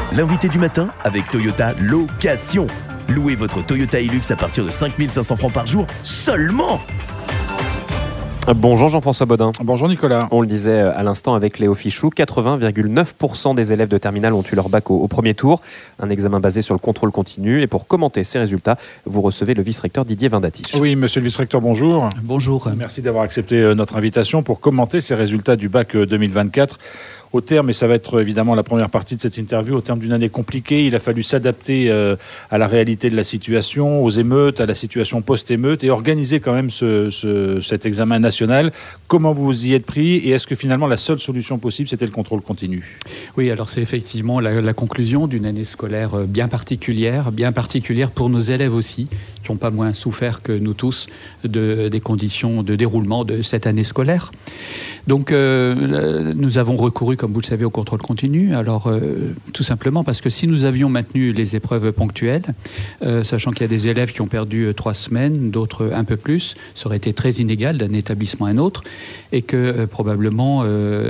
L'invité du matin avec Toyota Location. Louez votre Toyota Hilux à partir de 5 500 francs par jour seulement. Bonjour Jean-François Bodin. Bonjour Nicolas. On le disait à l'instant avec Léo Fichou, 80,9% des élèves de terminale ont eu leur bac au premier tour. Un examen basé sur le contrôle continu. Et pour commenter ces résultats, vous recevez le vice-recteur Didier Vindatich. Oui, monsieur le vice-recteur, bonjour. Bonjour. Merci d'avoir accepté notre invitation pour commenter ces résultats du bac 2024. Au terme, et ça va être évidemment la première partie de cette interview, au terme d'une année compliquée, il a fallu s'adapter à la réalité de la situation, aux émeutes, à la situation post-émeute et organiser quand même cet examen national. Comment vous vous y êtes pris et est-ce que finalement la seule solution possible, c'était le contrôle continu ? Oui, alors c'est effectivement la conclusion d'une année scolaire bien particulière pour nos élèves aussi, qui n'ont pas moins souffert que nous tous des conditions de déroulement de cette année scolaire. Donc nous avons recouru, comme vous le savez, au contrôle continu. Alors tout simplement parce que si nous avions maintenu les épreuves ponctuelles, sachant qu'il y a des élèves qui ont perdu 3 semaines, d'autres un peu plus, ça aurait été très inégal d'un établissement à un autre, et que probablement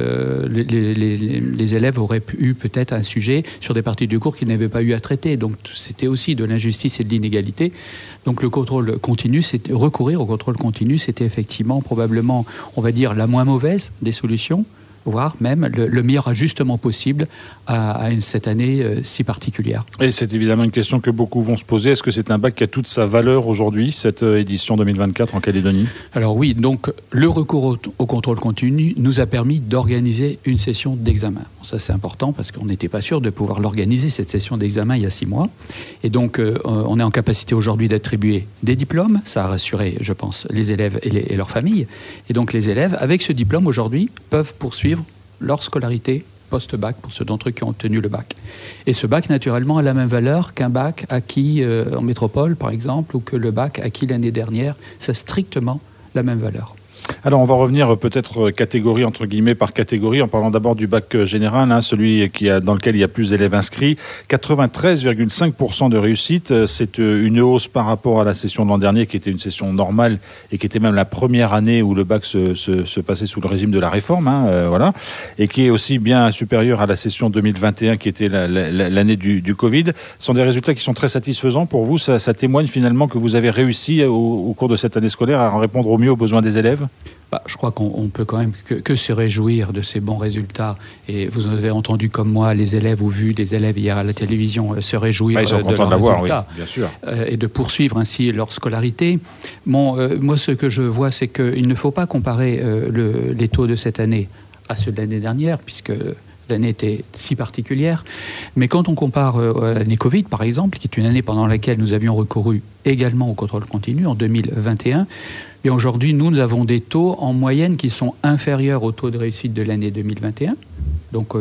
les élèves auraient eu peut-être un sujet sur des parties du cours qu'ils n'avaient pas eu à traiter. Donc c'était aussi de l'injustice et de l'inégalité. Donc le contrôle continu, recourir au contrôle continu, c'était effectivement probablement, on va dire, la moins mauvaise des solutions, voire même le meilleur ajustement possible à cette année si particulière. Et c'est évidemment une question que beaucoup vont se poser. Est-ce que c'est un bac qui a toute sa valeur aujourd'hui, cette édition 2024 en Calédonie ? Alors oui, donc le recours au contrôle continu nous a permis d'organiser une session d'examen. Bon, ça c'est important parce qu'on n'était pas sûr de pouvoir l'organiser, cette session d'examen, il y a 6 mois. Et donc on est en capacité aujourd'hui d'attribuer des diplômes. Ça a rassuré, je pense, les élèves et leurs familles. Et donc les élèves, avec ce diplôme aujourd'hui, peuvent poursuivre leur scolarité post-bac pour ceux d'entre eux qui ont obtenu le bac. Et ce bac, naturellement, a la même valeur qu'un bac acquis en métropole, par exemple, ou que le bac acquis l'année dernière. Ça a strictement la même valeur. Alors on va revenir peut-être catégorie entre guillemets par catégorie en parlant d'abord du bac général, celui dans lequel il y a plus d'élèves inscrits. 93,5% de réussite, c'est une hausse par rapport à la session de l'an dernier qui était une session normale et qui était même la première année où le bac se passait sous le régime de la réforme, voilà, et qui est aussi bien supérieure à la session 2021 qui était l'année du Covid. Ce sont des résultats qui sont très satisfaisants pour vous. Ça témoigne finalement que vous avez réussi au cours de cette année scolaire à répondre au mieux aux besoins des élèves ? Je crois qu'on peut quand même que se réjouir de ces bons résultats. Et vous avez entendu comme moi les élèves ou vu les élèves hier à la télévision se réjouir de leurs résultats, oui, bien sûr. Et de poursuivre ainsi leur scolarité. Moi, ce que je vois, c'est qu'il ne faut pas comparer les taux de cette année à ceux de l'année dernière, puisque l'année était si particulière. Mais quand on compare l'année Covid, par exemple, qui est une année pendant laquelle nous avions recouru également au contrôle continu en 2021, et aujourd'hui, nous avons des taux en moyenne qui sont inférieurs au taux de réussite de l'année 2021. Donc,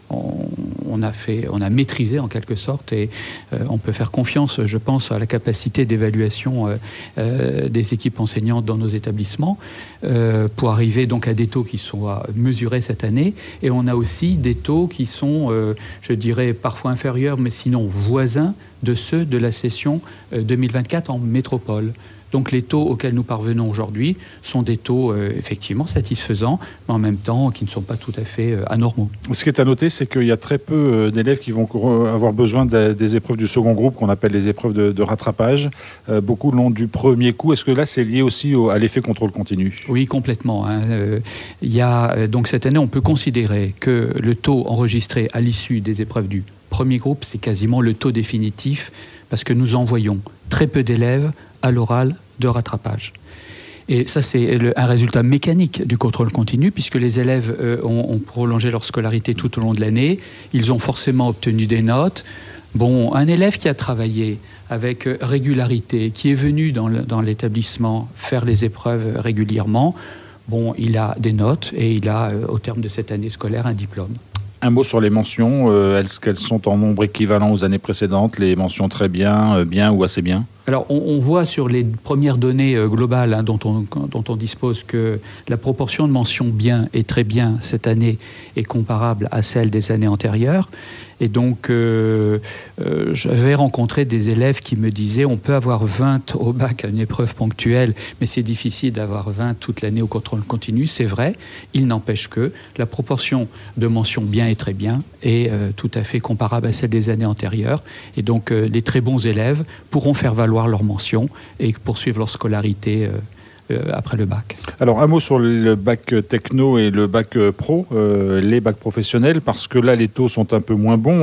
on a maîtrisé en quelque sorte et on peut faire confiance, je pense, à la capacité d'évaluation des équipes enseignantes dans nos établissements pour arriver donc à des taux qui soient mesurés cette année. Et on a aussi des taux qui sont, je dirais, parfois inférieurs, mais sinon voisins de ceux de la session 2024 en métropole. Donc les taux auxquels nous parvenons aujourd'hui sont des taux effectivement satisfaisants, mais en même temps qui ne sont pas tout à fait anormaux. Ce qui est à noter, c'est qu'il y a très peu d'élèves qui vont avoir besoin des épreuves du second groupe, qu'on appelle les épreuves de rattrapage. Beaucoup l'ont du premier coup. Est-ce que là, c'est lié aussi à l'effet contrôle continu ? Oui, complètement. Il y a, donc cette année, on peut considérer que le taux enregistré à l'issue des épreuves du premier groupe, c'est quasiment le taux définitif, parce que nous envoyons très peu d'élèves à l'oral de rattrapage. Et ça, c'est un résultat mécanique du contrôle continu, puisque les élèves ont prolongé leur scolarité tout au long de l'année. Ils ont forcément obtenu des notes. Bon, un élève qui a travaillé avec régularité, qui est venu dans l'établissement faire les épreuves régulièrement, bon, il a des notes et il a, au terme de cette année scolaire, un diplôme. Un mot sur les mentions. Est-ce qu'elles sont en nombre équivalent aux années précédentes ? Les mentions très bien, bien ou assez bien ? Alors, on voit sur les premières données globales dont on dispose que la proportion de mentions bien et très bien cette année est comparable à celle des années antérieures. Et donc, j'avais rencontré des élèves qui me disaient on peut avoir 20 au bac à une épreuve ponctuelle, mais c'est difficile d'avoir 20 toute l'année au contrôle continu. C'est vrai, il n'empêche que la proportion de mentions bien et très bien est tout à fait comparable à celle des années antérieures. Et donc, les très bons élèves pourront faire valoir leurs mentions et poursuivre leur scolarité après le bac. Alors un mot sur le bac techno et le bac pro, les bacs professionnels, parce que là les taux sont un peu moins bons,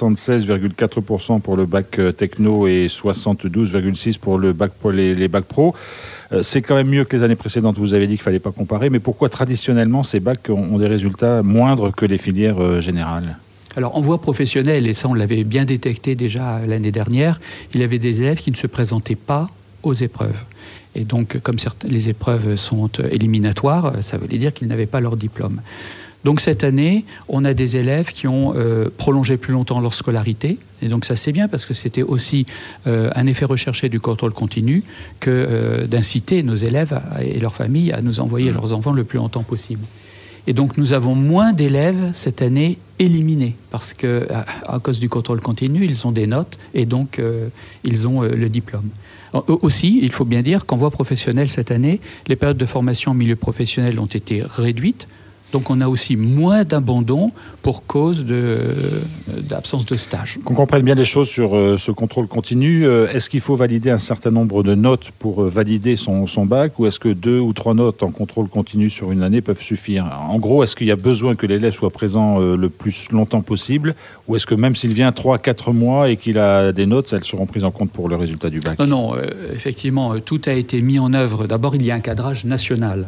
76,4% pour le bac techno et 72,6% pour le bac pour les bacs pro. C'est quand même mieux que les années précédentes, vous avez dit qu'il ne fallait pas comparer, mais pourquoi traditionnellement ces bacs ont des résultats moindres que les filières générales ? Alors, en voie professionnelle, et ça on l'avait bien détecté déjà l'année dernière, il y avait des élèves qui ne se présentaient pas aux épreuves. Et donc, comme les épreuves sont éliminatoires, ça veut dire qu'ils n'avaient pas leur diplôme. Donc cette année, on a des élèves qui ont prolongé plus longtemps leur scolarité. Et donc ça, c'est bien parce que c'était aussi un effet recherché du contrôle continu que d'inciter nos élèves et leurs familles à nous envoyer leurs enfants le plus longtemps possible. Et donc nous avons moins d'élèves cette année éliminés parce qu'à cause du contrôle continu, ils ont des notes et donc ils ont le diplôme. Aussi, il faut bien dire qu'en voie professionnelle cette année, les périodes de formation en milieu professionnel ont été réduites. Donc on a aussi moins d'abandon pour cause d'absence de stage. Qu'on comprenne bien les choses sur ce contrôle continu. Est-ce qu'il faut valider un certain nombre de notes pour valider son bac, ou est-ce que 2 ou 3 notes en contrôle continu sur une année peuvent suffire ? En gros, est-ce qu'il y a besoin que l'élève soit présent le plus longtemps possible, ou est-ce que même s'il vient 3-4 mois et qu'il a des notes, elles seront prises en compte pour le résultat du bac ? Non, effectivement, tout a été mis en œuvre. D'abord, il y a un cadrage national.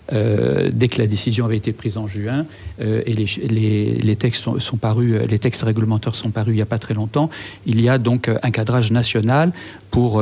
Dès que la décision avait été prise en juin et les textes sont parus, les textes réglementaires sont parus il n'y a pas très longtemps, il y a donc un cadrage national pour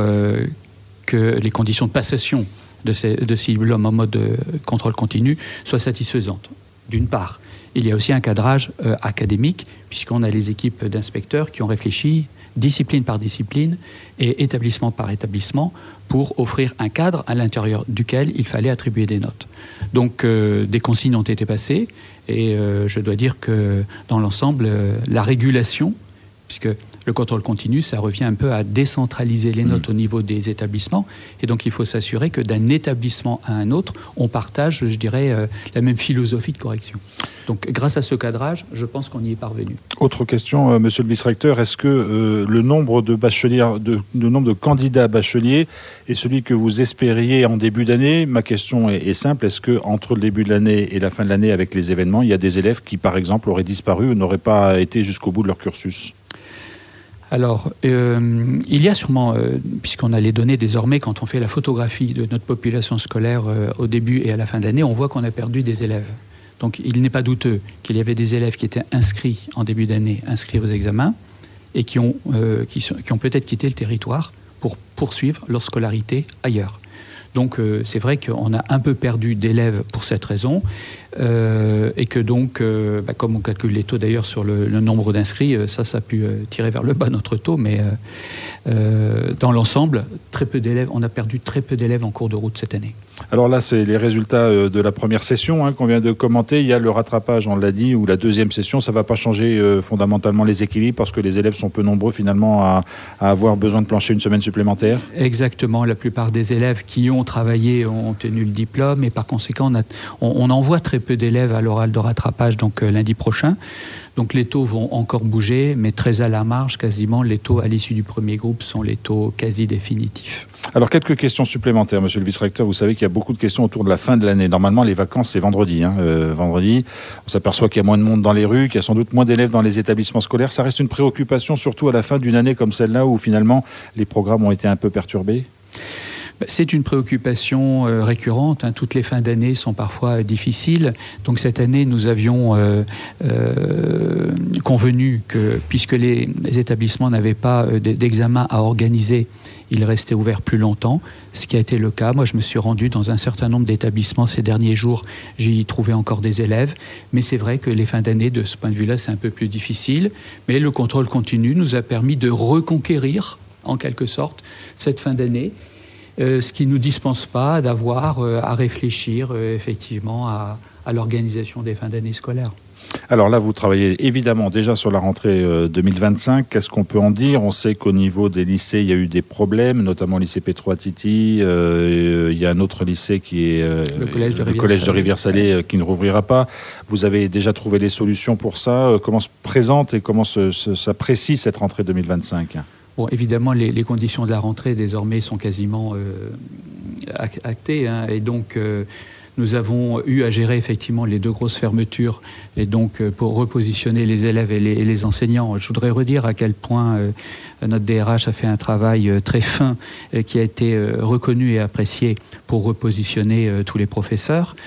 que les conditions de passation de ces diplômes en mode contrôle continu soient satisfaisantes. D'une part, il y a aussi un cadrage académique, puisqu'on a les équipes d'inspecteurs qui ont réfléchi discipline par discipline et établissement par établissement pour offrir un cadre à l'intérieur duquel il fallait attribuer des notes. Donc des consignes ont été passées et je dois dire que dans l'ensemble, la régulation, puisque le contrôle continu, ça revient un peu à décentraliser les notes au niveau des établissements. Et donc, il faut s'assurer que d'un établissement à un autre, on partage, je dirais, la même philosophie de correction. Donc, grâce à ce cadrage, je pense qu'on y est parvenu. Autre question, monsieur le vice-recteur, est-ce que le nombre de bacheliers, le nombre de candidats bacheliers est celui que vous espériez en début d'année ? Ma question est simple. Est-ce qu'entre le début de l'année et la fin de l'année, avec les événements, il y a des élèves qui, par exemple, auraient disparu ou n'auraient pas été jusqu'au bout de leur cursus ? Alors, il y a sûrement, puisqu'on a les données désormais, quand on fait la photographie de notre population scolaire au début et à la fin de l'année, on voit qu'on a perdu des élèves. Donc, il n'est pas douteux qu'il y avait des élèves qui étaient inscrits en début d'année, inscrits aux examens, et qui ont peut-être quitté le territoire pour poursuivre leur scolarité ailleurs. Donc, c'est vrai qu'on a un peu perdu d'élèves pour cette raison. Et que donc, comme on calcule les taux d'ailleurs sur le nombre d'inscrits, ça a pu tirer vers le bas notre taux, mais dans l'ensemble, très peu d'élèves, on a perdu très peu d'élèves en cours de route cette année. Alors là, c'est les résultats de la première session qu'on vient de commenter. Il y a le rattrapage, on l'a dit, ou la deuxième session. Ça ne va pas changer fondamentalement les équilibres parce que les élèves sont peu nombreux finalement à avoir besoin de plancher une semaine supplémentaire. Exactement. La plupart des élèves qui ont travaillé ont obtenu le diplôme et par conséquent, on envoie très peu d'élèves à l'oral de rattrapage donc lundi prochain. Donc les taux vont encore bouger, mais très à la marge, quasiment les taux à l'issue du premier groupe sont les taux quasi définitifs. Alors quelques questions supplémentaires, monsieur le vice-recteur. Vous savez qu'il y a beaucoup de questions autour de la fin de l'année. Normalement, les vacances, c'est vendredi. Vendredi, on s'aperçoit qu'il y a moins de monde dans les rues, qu'il y a sans doute moins d'élèves dans les établissements scolaires. Ça reste une préoccupation, surtout à la fin d'une année comme celle-là, où finalement les programmes ont été un peu perturbés. C'est une préoccupation récurrente. Toutes les fins d'année sont parfois difficiles. Donc cette année, nous avions convenu que, puisque les établissements n'avaient pas d'examen à organiser, ils restaient ouverts plus longtemps, ce qui a été le cas. Moi, je me suis rendu dans un certain nombre d'établissements ces derniers jours. J'y trouvais encore des élèves. Mais c'est vrai que les fins d'année, de ce point de vue-là, c'est un peu plus difficile. Mais le contrôle continu nous a permis de reconquérir en quelque sorte cette fin d'année, ce qui ne nous dispense pas d'avoir à réfléchir effectivement à l'organisation des fins d'année scolaires. Alors là, vous travaillez évidemment déjà sur la rentrée 2025. Qu'est-ce qu'on peut en dire ? On sait qu'au niveau des lycées, il y a eu des problèmes, notamment le lycée Petro-Attiti. Il y a un autre lycée qui est le collège de Rivière-Salée qui ne rouvrira pas. Vous avez déjà trouvé les solutions pour ça. Comment se présente et comment s'apprécie cette rentrée 2025 ? Bon, évidemment, les conditions de la rentrée désormais sont quasiment actées, hein, et donc nous avons eu à gérer effectivement les 2 grosses fermetures, et donc pour repositionner les élèves et les enseignants. Je voudrais redire à quel point notre DRH a fait un travail très fin qui a été reconnu et apprécié pour repositionner tous les professeurs.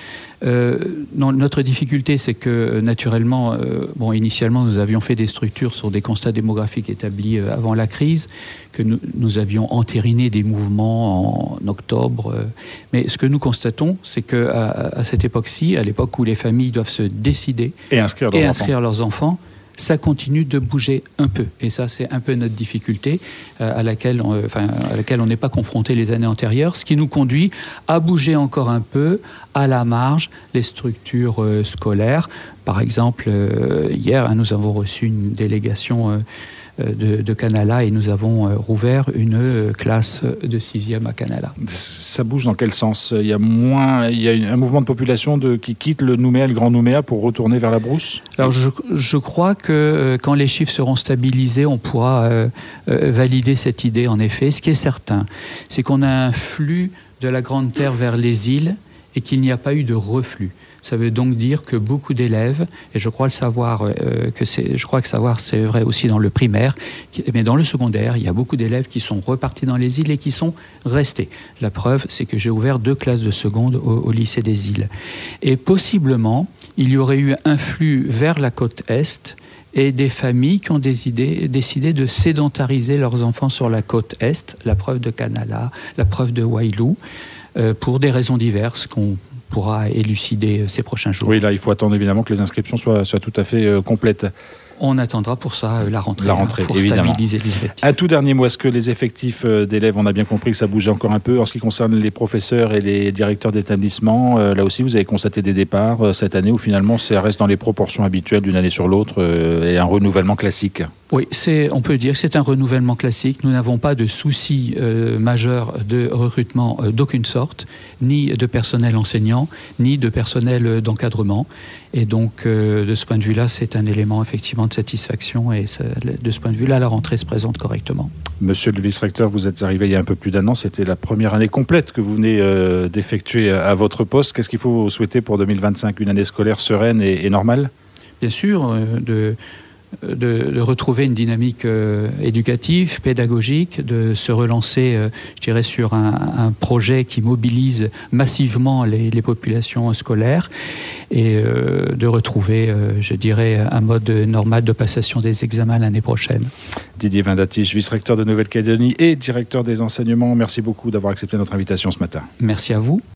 Notre difficulté, c'est que naturellement, initialement, nous avions fait des structures sur des constats démographiques établis avant la crise, que nous avions entériné des mouvements en octobre. Mais ce que nous constatons, c'est qu'à cette époque-ci, à l'époque où les familles doivent se décider et inscrire leurs enfants, ça continue de bouger un peu. Et ça, c'est un peu notre difficulté à laquelle on n'est pas confronté les années antérieures, ce qui nous conduit à bouger encore un peu à la marge les structures scolaires. Par exemple, hier, nous avons reçu une délégation de Canala et nous avons rouvert une classe de 6e à Canala. Ça bouge dans quel sens ? Il y a un mouvement de population qui quitte le Nouméa, le Grand Nouméa pour retourner vers la brousse ? Alors je crois que quand les chiffres seront stabilisés, on pourra valider cette idée en effet. Ce qui est certain, c'est qu'on a un flux de la Grande Terre vers les îles et qu'il n'y a pas eu de reflux. Ça veut donc dire que beaucoup d'élèves, et je crois que c'est vrai aussi dans le primaire, mais dans le secondaire, il y a beaucoup d'élèves qui sont repartis dans les îles et qui sont restés. La preuve, c'est que j'ai ouvert 2 classes de seconde au lycée des îles. Et possiblement, il y aurait eu un flux vers la côte Est et des familles qui ont décidé de sédentariser leurs enfants sur la côte Est, la preuve de Canala, la preuve de Wailou, pour des raisons diverses qu'on pourra élucider ces prochains jours. Oui, là, il faut attendre évidemment que les inscriptions soient tout à fait complètes. On attendra pour ça la rentrée pour évidemment. Stabiliser les effectifs. Un tout dernier mot, est-ce que les effectifs d'élèves, on a bien compris que ça bougeait encore un peu. En ce qui concerne les professeurs et les directeurs d'établissement, là aussi, vous avez constaté des départs cette année où finalement, ça reste dans les proportions habituelles d'une année sur l'autre et un renouvellement classique. Oui, on peut dire que c'est un renouvellement classique. Nous n'avons pas de soucis majeurs de recrutement d'aucune sorte, ni de personnel enseignant, ni de personnel d'encadrement. Et donc, de ce point de vue-là, c'est un élément effectivement de satisfaction. Et de ce point de vue-là, la rentrée se présente correctement. Monsieur le vice-recteur, vous êtes arrivé il y a un peu plus d'1 an. C'était la première année complète que vous venez d'effectuer à votre poste. Qu'est-ce qu'il faut souhaiter pour 2025 ? Une année scolaire sereine et normale ? Bien sûr, de retrouver une dynamique éducative, pédagogique, de se relancer, je dirais, sur un projet qui mobilise massivement les populations scolaires et de retrouver, je dirais, un mode normal de passation des examens l'année prochaine. Didier Vindatich, vice-recteur de Nouvelle-Calédonie et directeur des enseignements, merci beaucoup d'avoir accepté notre invitation ce matin. Merci à vous.